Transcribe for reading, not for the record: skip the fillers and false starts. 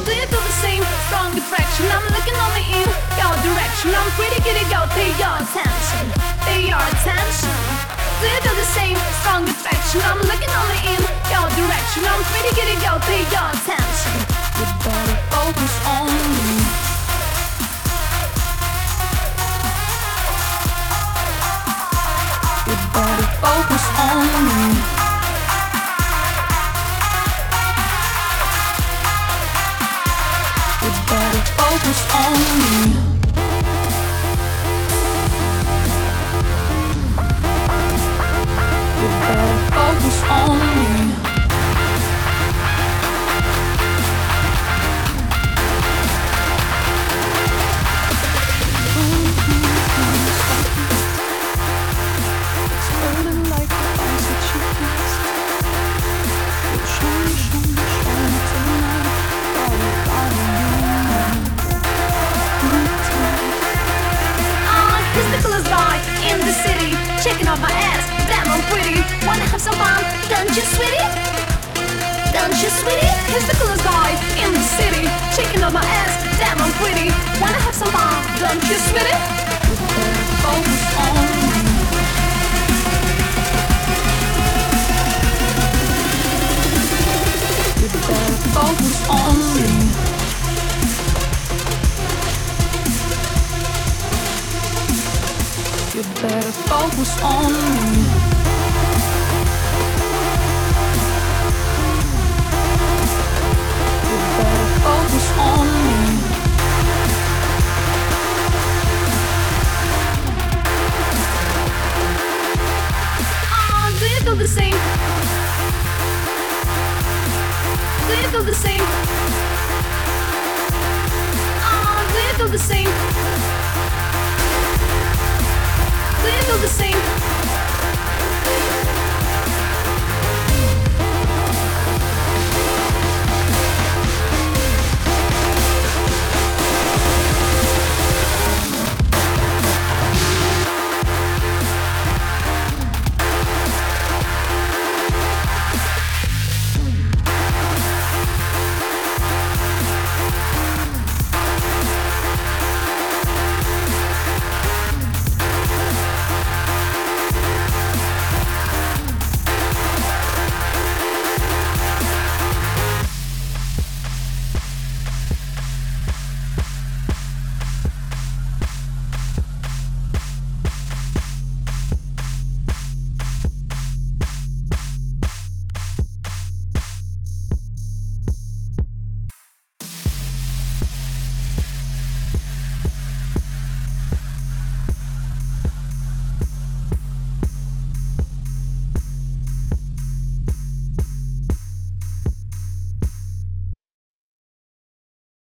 do you feel the same? Strong attraction, I'm looking only in your direction. I'm pretty good at go, pay your attention. Pay your attention. Do you feel the same? Strong attraction, I'm looking only in your direction. I'm pretty good at go, pay your attention. You better focus on me. You better focus on me. You better focus on me. You better focus on me. It's burning like a faucet you missed. It's shine, shine, shine tonight. Here's the coolest guy in the city, checking out my ass, damn I'm pretty. Wanna have some fun, don't you sweetie? Don't you sweetie? Here's the coolest guy in the city, checking out my ass, damn I'm pretty. Wanna have some fun, don't you sweetie? Focus on me. You better focus on me. You better focus on me. You better focus on me. Do you feel the same? Do you feel the same? Do you feel the same? Do you feel the same?